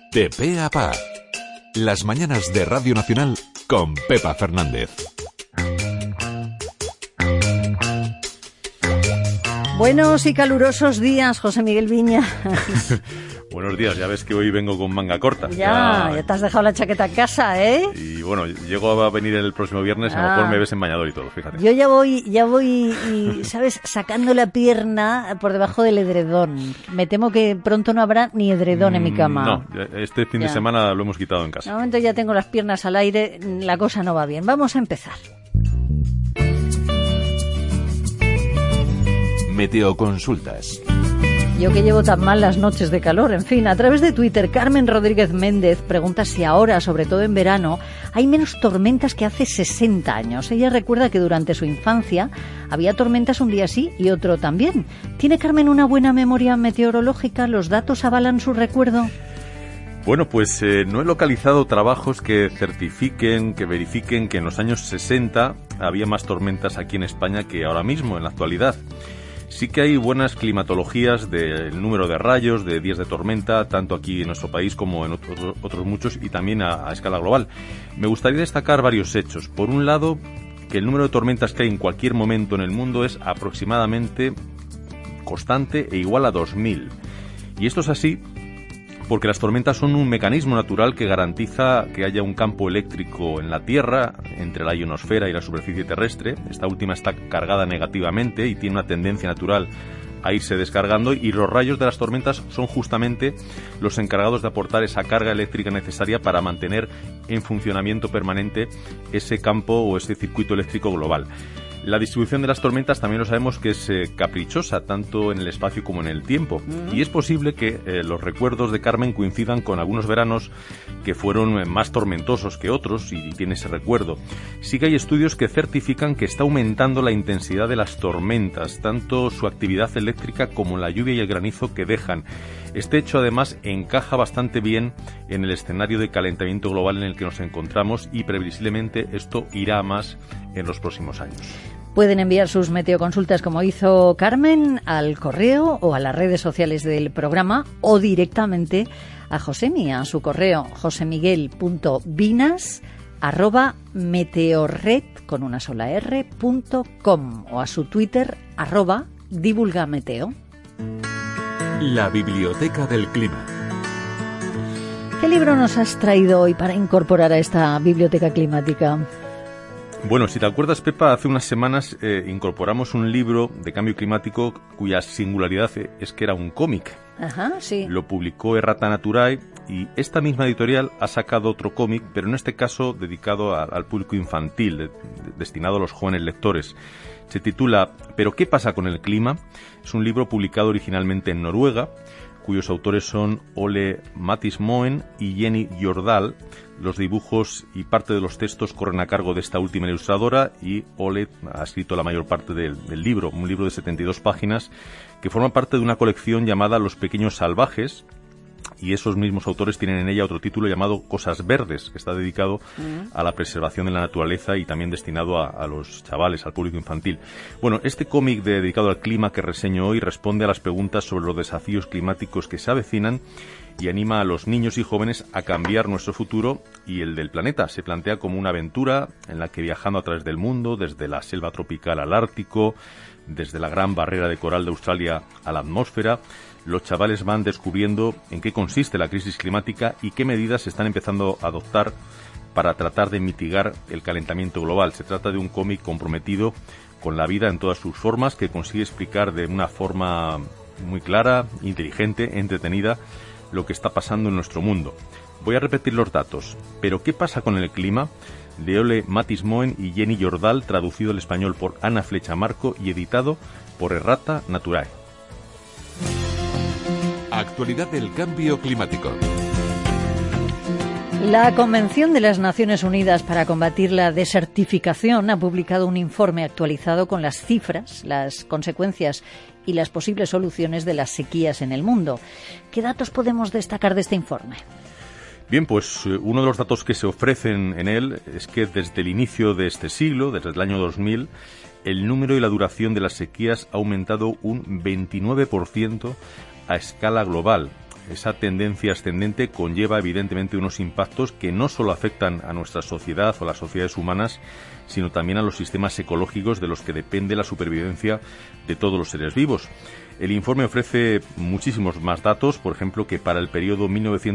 De pe a pa. Las mañanas de Radio Nacional con Pepa Fernández. Buenos y calurosos días, José Miguel Viñas. Buenos días, ya ves que hoy vengo con manga corta. Ya te has dejado la chaqueta en casa, ¿eh? Y bueno, llego a venir el próximo viernes, a lo mejor me ves en bañador y todo, fíjate. Yo ya voy, y, ¿sabes? Sacando la pierna por debajo del edredón. Me temo que pronto no habrá ni edredón en mi cama. No, este fin de semana lo hemos quitado en casa. De momento ya tengo las piernas al aire, la cosa no va bien. Vamos a empezar. Meteoconsultas. Yo que llevo tan mal las noches de calor. En fin, a través de Twitter, Carmen Rodríguez Méndez pregunta si ahora, sobre todo en verano, hay menos tormentas que hace 60 años. Ella recuerda que durante su infancia había tormentas un día sí y otro también. ¿Tiene Carmen una buena memoria meteorológica? ¿Los datos avalan su recuerdo? Bueno, pues no he localizado trabajos que certifiquen, que verifiquen que en los años 60 había más tormentas aquí en España que ahora mismo, en la actualidad. Sí que hay buenas climatologías del número de rayos, de días de tormenta, tanto aquí en nuestro país como en otros muchos y también a escala global. Me gustaría destacar varios hechos. Por un lado, que el número de tormentas que hay en cualquier momento en el mundo es aproximadamente constante e igual a 2000. Y esto es así porque las tormentas son un mecanismo natural que garantiza que haya un campo eléctrico en la Tierra, entre la ionosfera y la superficie terrestre. Esta última está cargada negativamente y tiene una tendencia natural a irse descargando, y los rayos de las tormentas son justamente los encargados de aportar esa carga eléctrica necesaria para mantener en funcionamiento permanente ese campo o ese circuito eléctrico global. La distribución de las tormentas también lo sabemos que es caprichosa, tanto en el espacio como en el tiempo. Y es posible que los recuerdos de Carmen coincidan con algunos veranos que fueron más tormentosos que otros, y tiene ese recuerdo. Sí que hay estudios que certifican que está aumentando la intensidad de las tormentas, tanto su actividad eléctrica como la lluvia y el granizo que dejan. Este hecho, además, encaja bastante bien en el escenario de calentamiento global en el que nos encontramos, y previsiblemente esto irá a más en los próximos años. Pueden enviar sus meteoconsultas, como hizo Carmen, al correo o a las redes sociales del programa, o directamente a Josemi, a su correo josemiguel.vinas@meteorred.com, o a su Twitter @divulgameteo. La Biblioteca del Clima. ¿Qué libro nos has traído hoy para incorporar a esta biblioteca climática? Bueno, si te acuerdas, Pepa, hace unas semanas incorporamos un libro de cambio climático cuya singularidad es que era un cómic. Ajá, sí. Lo publicó Errata Naturae, y esta misma editorial ha sacado otro cómic, pero en este caso dedicado al público infantil, destinado a los jóvenes lectores. Se titula ¿Pero qué pasa con el clima? Es un libro publicado originalmente en Noruega, cuyos autores son Ole Mattismoen y Jenny Jordal. Los dibujos y parte de los textos corren a cargo de esta última ilustradora, y Ole ha escrito la mayor parte del libro, un libro de 72 páginas que forma parte de una colección llamada Los Pequeños Salvajes, y esos mismos autores tienen en ella otro título llamado Cosas Verdes, que está dedicado a la preservación de la naturaleza y también destinado a los chavales, al público infantil. Bueno, este cómic dedicado al clima que reseño hoy responde a las preguntas sobre los desafíos climáticos que se avecinan y anima a los niños y jóvenes a cambiar nuestro futuro y el del planeta. Se plantea como una aventura en la que, viajando a través del mundo, desde la selva tropical al Ártico, desde la gran barrera de coral de Australia a la atmósfera, los chavales van descubriendo en qué consiste la crisis climática y qué medidas se están empezando a adoptar para tratar de mitigar el calentamiento global. Se trata de un cómic comprometido con la vida en todas sus formas, que consigue explicar de una forma muy clara, inteligente, entretenida, lo que está pasando en nuestro mundo. Voy a repetir los datos. ¿Pero qué pasa con el clima? De Ole Mattismoen y Jenny Jordal, traducido al español por Ana Flecha Marco y editado por Errata Naturae. Actualidad del cambio climático. La Convención de las Naciones Unidas para combatir la desertificación ha publicado un informe actualizado con las cifras, las consecuencias y las posibles soluciones de las sequías en el mundo. ¿Qué datos podemos destacar de este informe? Bien, pues uno de los datos que se ofrecen en él es que desde el inicio de este siglo, desde el año 2000, el número y la duración de las sequías ha aumentado un 29% a escala global. esa tendencia ascendente conlleva evidentemente unos impactos que no solo afectan a nuestra sociedad o a las sociedades humanas, sino también a los sistemas ecológicos de los que depende la supervivencia de todos los seres vivos. El informe ofrece muchísimos más datos, por ejemplo, que para el periodo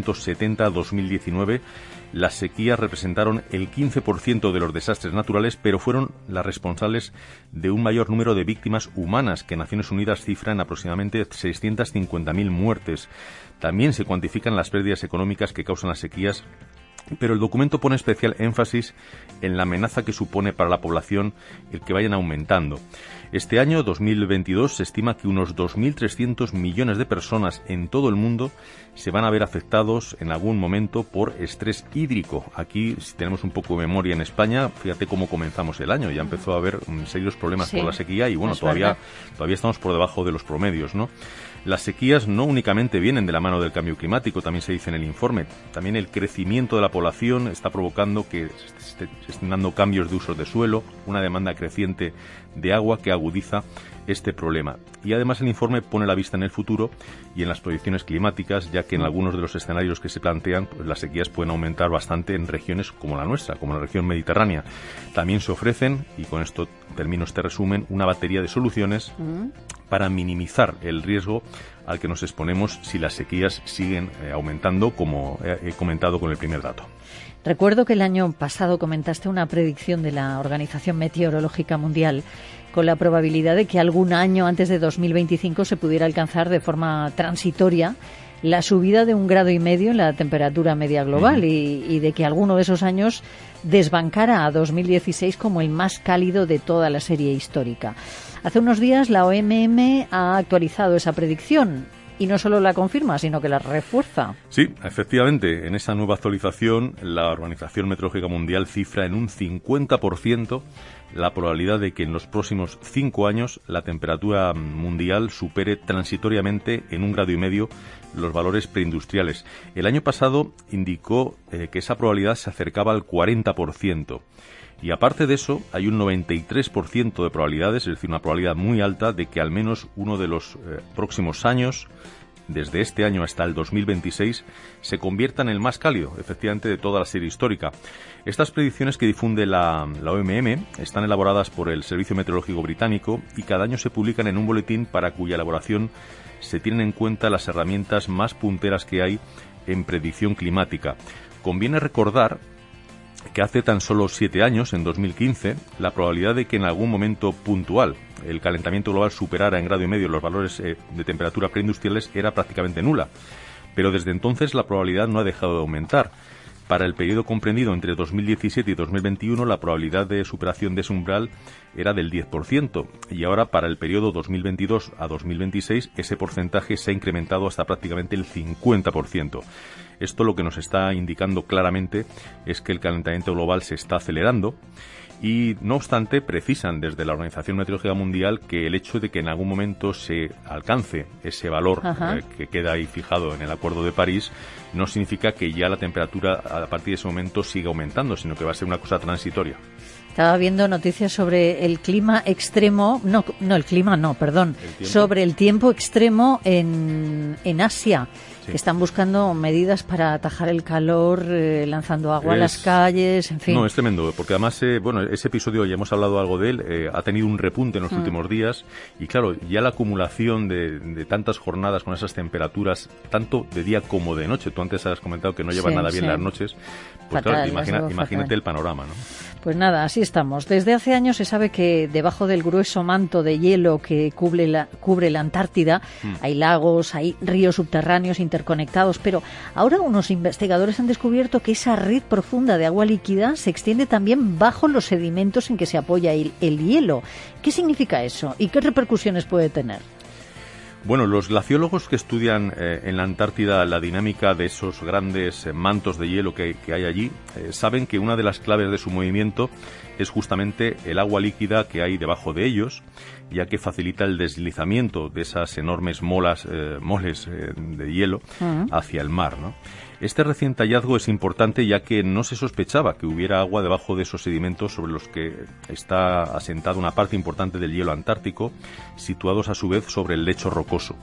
1970-2019 las sequías representaron el 15% de los desastres naturales, pero fueron las responsables de un mayor número de víctimas humanas, que Naciones Unidas cifra en aproximadamente 650.000 muertes. También se cuantifican las pérdidas económicas que causan las sequías, pero el documento pone especial énfasis en la amenaza que supone para la población el que vayan aumentando. Este año, 2022, se estima que unos 2.300 millones de personas en todo el mundo se van a ver afectados en algún momento por estrés hídrico. Aquí, si tenemos un poco de memoria en España, fíjate cómo comenzamos el año. Ya empezó a haber serios problemas por la sequía y bueno, todavía estamos por debajo de los promedios, ¿no? Las sequías no únicamente vienen de la mano del cambio climático, también se dice en el informe. También el crecimiento de la población está provocando que se estén dando cambios de usos de suelo, una demanda creciente de agua que agudiza este problema. Y además el informe pone la vista en el futuro y en las proyecciones climáticas, ya que en algunos de los escenarios que se plantean, pues las sequías pueden aumentar bastante en regiones como la nuestra, como la región mediterránea. También se ofrecen, y con esto termino este resumen, una batería de soluciones para minimizar el riesgo al que nos exponemos si las sequías siguen aumentando, como he comentado con el primer dato. Recuerdo que el año pasado comentaste una predicción de la Organización Meteorológica Mundial con la probabilidad de que algún año antes de 2025 se pudiera alcanzar de forma transitoria la subida de 1,5 grados en la temperatura media global y de que alguno de esos años desbancara a 2016 como el más cálido de toda la serie histórica. Hace unos días la OMM ha actualizado esa predicción. Y no solo la confirma, sino que la refuerza. Sí, efectivamente, en esa nueva actualización la Organización Meteorológica Mundial cifra en un 50% la probabilidad de que en los próximos 5 años la temperatura mundial supere transitoriamente en 1,5 grados los valores preindustriales. El año pasado indicó que esa probabilidad se acercaba al 40%. Y aparte de eso, hay un 93% de probabilidades, es decir, una probabilidad muy alta de que al menos uno de los próximos años, desde este año hasta el 2026, se convierta en el más cálido, efectivamente, de toda la serie histórica. Estas predicciones que difunde la OMM están elaboradas por el Servicio Meteorológico Británico y cada año se publican en un boletín para cuya elaboración se tienen en cuenta las herramientas más punteras que hay en predicción climática. Conviene recordar que hace tan solo 7 años, en 2015, la probabilidad de que en algún momento puntual el calentamiento global superara en 1,5 grados los valores de temperatura preindustriales era prácticamente nula. Pero desde entonces la probabilidad no ha dejado de aumentar. Para el periodo comprendido entre 2017 y 2021, la probabilidad de superación de ese umbral era del 10%, y ahora para el periodo 2022 a 2026 ese porcentaje se ha incrementado hasta prácticamente el 50%. Esto lo que nos está indicando claramente es que el calentamiento global se está acelerando y, no obstante, precisan desde la Organización Meteorológica Mundial que el hecho de que en algún momento se alcance ese valor que queda ahí fijado en el Acuerdo de París no significa que ya la temperatura a partir de ese momento siga aumentando, sino que va a ser una cosa transitoria. Estaba viendo noticias sobre el clima extremo, sobre el tiempo extremo en Asia. Sí. Que están buscando medidas para atajar el calor, lanzando agua a las calles, en fin. No, es tremendo, porque además, ese episodio, ya hemos hablado algo de él, ha tenido un repunte en los últimos días, y claro, ya la acumulación de tantas jornadas con esas temperaturas, tanto de día como de noche, tú antes has comentado que no llevan nada bien las noches, pues fatal, claro, imagínate el panorama, ¿no? Pues nada, así estamos. Desde hace años se sabe que debajo del grueso manto de hielo que cubre la Antártida hay lagos, hay ríos subterráneos interconectados, pero ahora unos investigadores han descubierto que esa red profunda de agua líquida se extiende también bajo los sedimentos en que se apoya el hielo. ¿Qué significa eso y qué repercusiones puede tener? Bueno, los glaciólogos que estudian en la Antártida la dinámica de esos grandes mantos de hielo que hay allí saben que una de las claves de su movimiento es justamente el agua líquida que hay debajo de ellos, ya que facilita el deslizamiento de esas enormes moles de hielo hacia el mar, ¿no? Este reciente hallazgo es importante ya que no se sospechaba que hubiera agua debajo de esos sedimentos sobre los que está asentada una parte importante del hielo antártico, situados a su vez sobre el lecho rocoso.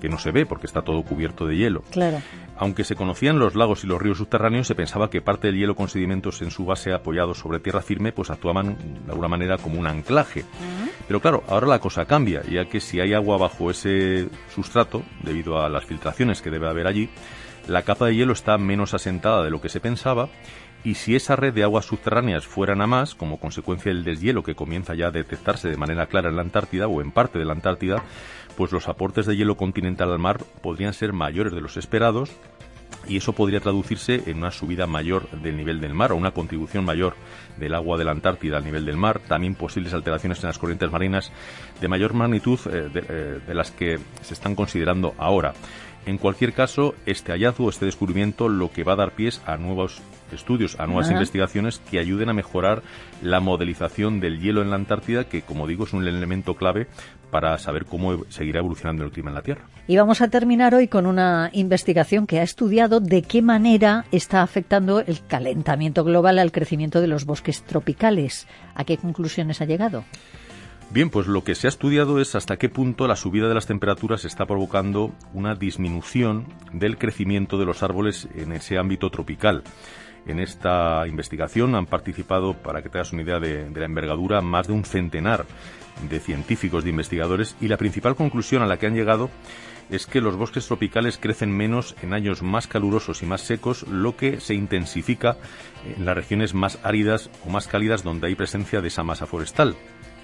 que no se ve porque está todo cubierto de hielo. Claro. Aunque se conocían los lagos y los ríos subterráneos, se pensaba que parte del hielo con sedimentos en su base apoyados sobre tierra firme, pues actuaban de alguna manera como un anclaje. Pero claro, ahora la cosa cambia, ya que si hay agua bajo ese sustrato, debido a las filtraciones que debe haber allí, la capa de hielo está menos asentada de lo que se pensaba, y si esa red de aguas subterráneas fueran a más, como consecuencia del deshielo que comienza ya a detectarse de manera clara en la Antártida o en parte de la Antártida, pues los aportes de hielo continental al mar podrían ser mayores de los esperados, y eso podría traducirse en una subida mayor del nivel del mar o una contribución mayor del agua de la Antártida al nivel del mar, también posibles alteraciones en las corrientes marinas de mayor magnitud de las que se están considerando ahora. En cualquier caso, este hallazgo, este descubrimiento, lo que va a dar pie a nuevos estudios, a nuevas investigaciones que ayuden a mejorar la modelización del hielo en la Antártida, que, como digo, es un elemento clave para saber cómo seguirá evolucionando el clima en la Tierra. Y vamos a terminar hoy con una investigación que ha estudiado de qué manera está afectando el calentamiento global al crecimiento de los bosques tropicales. ¿A qué conclusiones ha llegado? Bien, pues lo que se ha estudiado es hasta qué punto la subida de las temperaturas está provocando una disminución del crecimiento de los árboles en ese ámbito tropical. En esta investigación han participado, para que te hagas una idea de la envergadura, más de un centenar de científicos, de investigadores, y la principal conclusión a la que han llegado es que los bosques tropicales crecen menos en años más calurosos y más secos, lo que se intensifica en las regiones más áridas o más cálidas donde hay presencia de esa masa forestal.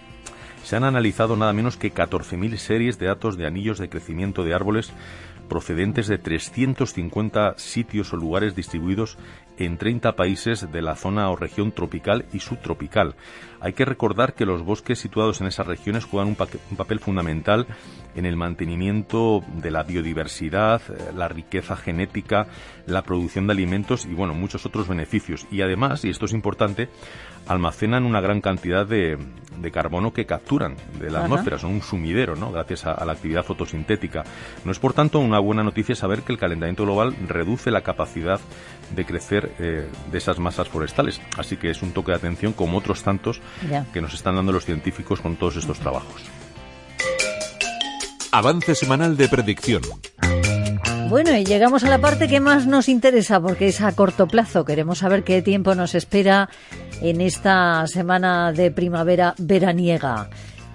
Se han analizado nada menos que 14.000 series de datos de anillos de crecimiento de árboles procedentes de 350 sitios o lugares distribuidos en 30 países de la zona o región tropical y subtropical. Hay que recordar que los bosques situados en esas regiones juegan un papel fundamental en el mantenimiento de la biodiversidad, la riqueza genética, la producción de alimentos y, bueno, muchos otros beneficios. Y además, y esto es importante, almacenan una gran cantidad de carbono que capturan de la atmósfera. Son un sumidero, ¿no?, gracias a la actividad fotosintética. No es, por tanto, una buena noticia saber que el calentamiento global reduce la capacidad de crecer de esas masas forestales. Así que es un toque de atención, como otros tantos que nos están dando los científicos con todos estos trabajos. Avance semanal de predicción. Bueno, y llegamos a la parte que más nos interesa, porque es a corto plazo. Queremos saber qué tiempo nos espera en esta semana de primavera veraniega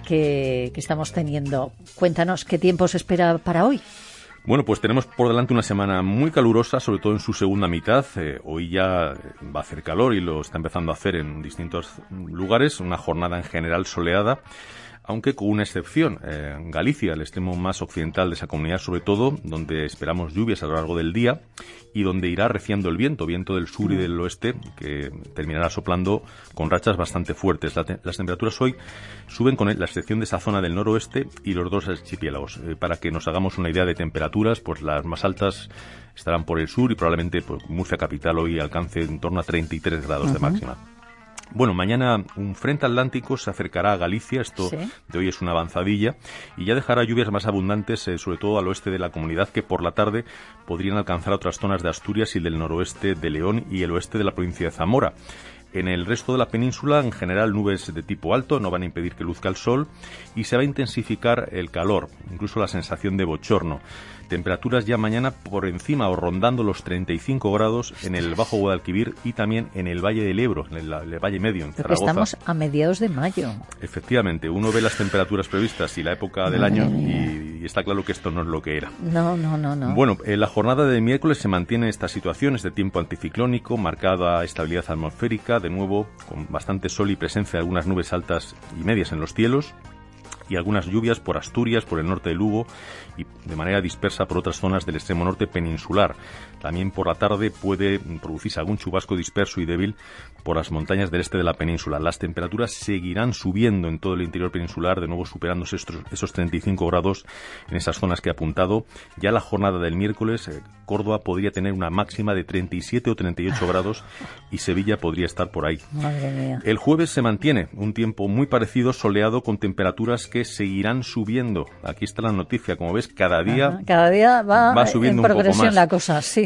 que estamos teniendo. Cuéntanos, ¿qué tiempo se espera para hoy? Bueno, pues tenemos por delante una semana muy calurosa, sobre todo en su segunda mitad. Hoy ya va a hacer calor y lo está empezando a hacer en distintos lugares. Una jornada en general soleada, aunque con una excepción. Galicia, el extremo más occidental de esa comunidad, sobre todo, donde esperamos lluvias a lo largo del día y donde irá arreciando el viento del sur y del oeste, que terminará soplando con rachas bastante fuertes. Las temperaturas hoy suben con la excepción de esa zona del noroeste y los dos archipiélagos. Para que nos hagamos una idea de temperaturas, pues las más altas estarán por el sur y probablemente pues, Murcia capital hoy alcance en torno a 33 grados de máxima. Bueno, mañana un frente atlántico se acercará a Galicia, esto de hoy es una avanzadilla, y ya dejará lluvias más abundantes, sobre todo al oeste de la comunidad, que por la tarde podrían alcanzar otras zonas de Asturias y del noroeste de León y el oeste de la provincia de Zamora. En el resto de la península, en general, nubes de tipo alto no van a impedir que luzca el sol y se va a intensificar el calor, incluso la sensación de bochorno. Temperaturas ya mañana por encima o rondando los 35 grados en el Bajo Guadalquivir y también en el Valle del Ebro, en el Valle Medio, en Zaragoza. Estamos a mediados de mayo. Efectivamente, uno ve las temperaturas previstas y la época del año y está claro que esto no es lo que era. No. Bueno, la jornada de miércoles se mantiene esta situación, este tiempo anticiclónico, marcada estabilidad atmosférica, de nuevo con bastante sol y presencia de algunas nubes altas y medias en los cielos, y algunas lluvias por Asturias, por el norte de Lugo y de manera dispersa por otras zonas del extremo norte peninsular. También por la tarde puede producirse algún chubasco disperso y débil por las montañas del este de la península. Las temperaturas seguirán subiendo en todo el interior peninsular, de nuevo superándose esos 35 grados en esas zonas que he apuntado. Ya la jornada del miércoles, Córdoba podría tener una máxima de 37 o 38 grados y Sevilla podría estar por ahí. Madre mía. El jueves se mantiene un tiempo muy parecido, soleado, con temperaturas que seguirán subiendo. Aquí está la noticia, como ves, cada día va subiendo en un poco progresión más. la cosa, sí.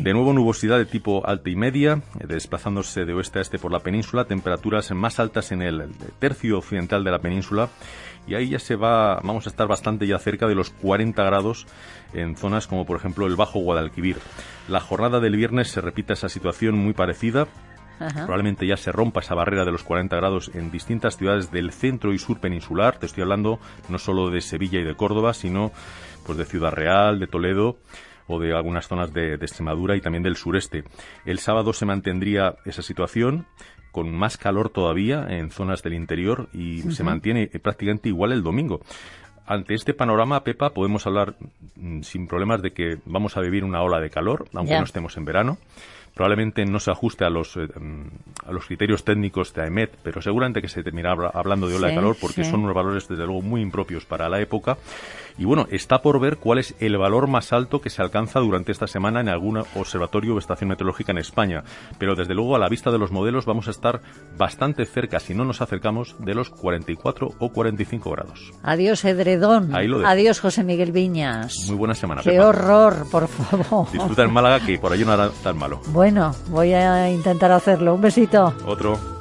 De nuevo nubosidad de tipo alta y media, desplazándose de oeste a este por la península, temperaturas más altas en el tercio occidental de la península, y ahí ya vamos a estar bastante ya cerca de los 40 grados en zonas como por ejemplo el Bajo Guadalquivir. La jornada del viernes se repite esa situación muy parecida. Ajá. Probablemente ya se rompa esa barrera de los 40 grados en distintas ciudades del centro y sur peninsular. Te estoy hablando no solo de Sevilla y de Córdoba, sino pues de Ciudad Real, de Toledo o de algunas zonas de Extremadura y también del sureste. El sábado se mantendría esa situación, con más calor todavía en zonas del interior, y se mantiene prácticamente igual el domingo. Ante este panorama, Pepa, podemos hablar sin problemas de que vamos a vivir una ola de calor, aunque no estemos en verano. Probablemente no se ajuste a los criterios técnicos de AEMET, pero seguramente que se terminará hablando de ola de calor, porque son unos valores, desde luego, muy impropios para la época. Y bueno, está por ver cuál es el valor más alto que se alcanza durante esta semana en algún observatorio o estación meteorológica en España. Pero desde luego, a la vista de los modelos, vamos a estar bastante cerca, si no nos acercamos, de los 44 o 45 grados. Adiós, edredón. Ahí lo dejo. Adiós, José Miguel Viñas. Muy buena semana, ¡Qué Pepa. horror, por favor! Disfruta en Málaga, que por allí no hará tan malo. Bueno, voy a intentar hacerlo. Un besito. Otro.